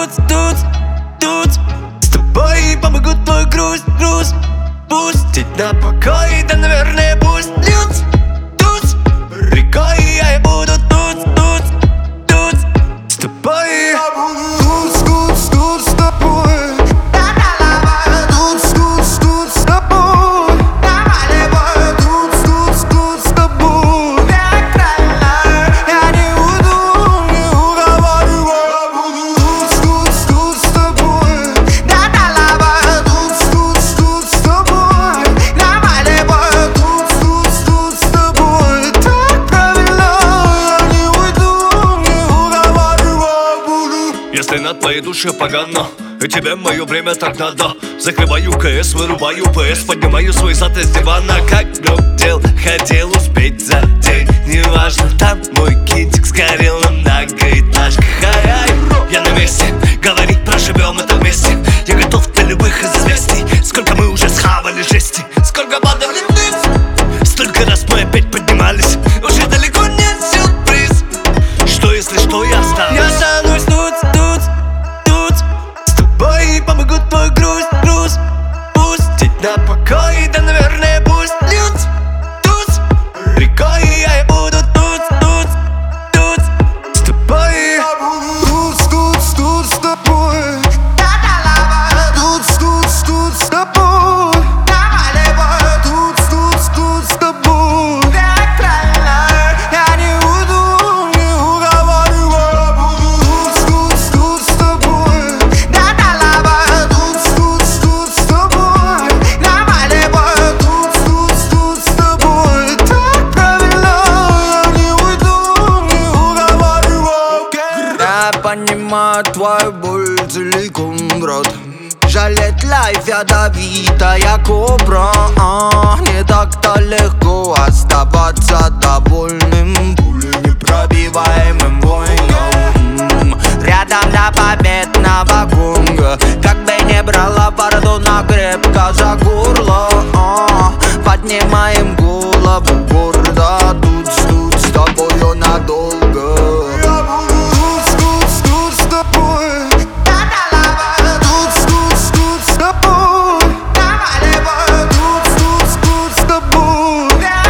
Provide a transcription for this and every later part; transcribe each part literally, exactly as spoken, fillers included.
тут, тут, тут. С тобой помогу твой груз, груз пустить на покой, да, наверное, пусть льются тут рекой, а я буду тут, тут, тут с тобой. Я буду тут, тут, тут с тобой. Тут, тут, тут с тобой. Тут, тут, тут с тобой. Я не уйду, не уговаривай. Я буду тут, тут, тут с тобой. Тут, тут, тут с тобой. Тут, тут, тут с тобой. Так правильно, я не уйду, не уговаривай. Буду. Если на твоей душе погано, и тебе мое время так надо, закрываю КС, вырубаю ПС, поднимаю свой зад из дивана. Как много дел хотел успеть за день, неважно, там мой кинтик сгорел на многоэтажках. Ай-ай, я на месте, говорить проживем это вместе. Я готов для любых известий. Сколько мы уже схавали жести, сколько падали вниз, столько раз мы опять поднимались. Уже далеко нет сюрприз. Что если что, я останусь. Я останусь тут, тут, тут с тобой, помогу твой груз, груз пустить на покой, да, наверное, пусть льются тут рекой, а я буду тут, тут, тут с тобой. Я буду тут, тут, тут с тобой. Тут, тут, тут с тобой. Тут, тут, тут с тобой. Я не уйду, не уговаривай. Я буду тут, тут, тут с тобой. Тут, тут, тут с тобой. Тут, тут, тут с тобой. Так правильно, я не уйду, не уговаривай. Я понимаю твою боль целиком, брат. Жалеть лайф ядовитая кобра, а, не так-то легко оставаться довольным пуленепробиваемым воином. Рядом до победного гонга, как бы не брала пардона, крепко за горло, а, поднимаем голову гордо. Тут, тут с тобою надолго. Я буду тут, тут, тут с тобой. Тут, тут, тут с тобой. Тут, тут, тут с тобой.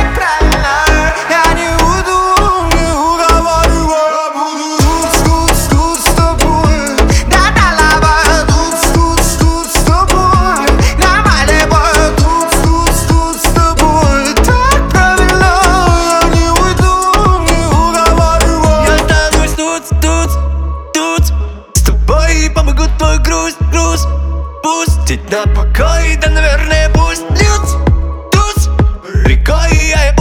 Я не уйду, не уговаривай. Я буду тут, тут, тут с тобой. Тут, тут, тут с тобой. Тут, тут, тут с тобой. Так правильно, я не уйду, не уговаривай. Я останусь тут, тут, тут с тобой, помогу твой груз, груз пустить на покой, да, наверное, пусть льются тут рекой, а я